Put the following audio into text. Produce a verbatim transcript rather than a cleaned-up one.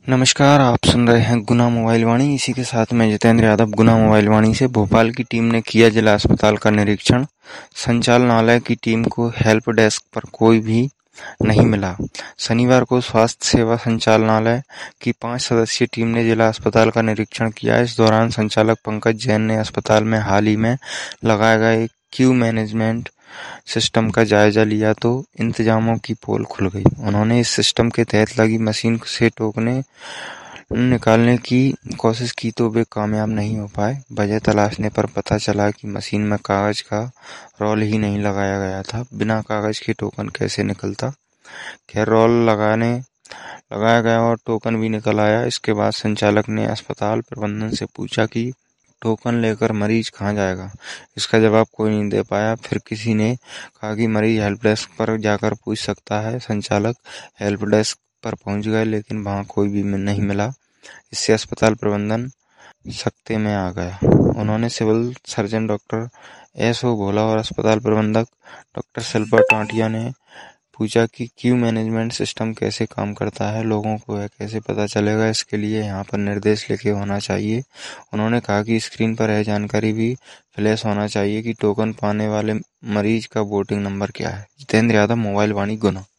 नमस्कार, आप सुन रहे हैं गुना मोबाइल वाणी। इसी के साथ मैं जितेंद्र यादव गुना मोबाइल वाणी से। भोपाल की टीम ने किया जिला अस्पताल का निरीक्षण। संचालनालय की टीम को हेल्प डेस्क पर कोई भी नहीं मिला। शनिवार को स्वास्थ्य सेवा संचालनालय की पांच सदस्यीय टीम ने जिला अस्पताल का निरीक्षण किया। इस दौरान संचालक पंकज जैन ने अस्पताल में हाल ही में लगाए गए क्यू मैनेजमेंट सिस्टम का जायजा लिया तो इंतजामों की पोल खुल गई। उन्होंने इस सिस्टम के तहत लगी मशीन से टोकने निकालने की कोशिश की तो वे कामयाब नहीं हो पाए। वजह तलाशने पर पता चला कि मशीन में कागज का रोल ही नहीं लगाया गया था। बिना कागज के टोकन कैसे निकलता। खैर, रोल लगाने लगाया गया और टोकन भी निकल आया। इसके बाद संचालक ने अस्पताल प्रबंधन से पूछा कि टोकन लेकर मरीज कहाँ जाएगा। इसका जवाब कोई नहीं दे पाया। फिर किसी ने कहा कि मरीज हेल्प डेस्क पर जाकर पूछ सकता है। संचालक हेल्प डेस्क पर पहुंच गए, लेकिन वहां कोई भी नहीं मिला। इससे अस्पताल प्रबंधन सकते में आ गया। उन्होंने civil surgeon doctor S O Bhola और अस्पताल प्रबंधक डॉक्टर शिल्पा टांटिया ने पूछा कि क्यू मैनेजमेंट सिस्टम कैसे काम करता है, लोगों को यह कैसे पता चलेगा। इसके लिए यहाँ पर निर्देश लिखे होना चाहिए। उन्होंने कहा कि स्क्रीन पर यह जानकारी भी फ्लैश होना चाहिए कि टोकन पाने वाले मरीज का वोटिंग नंबर क्या है। जितेंद्र यादव, मोबाइल वाणी, गुना।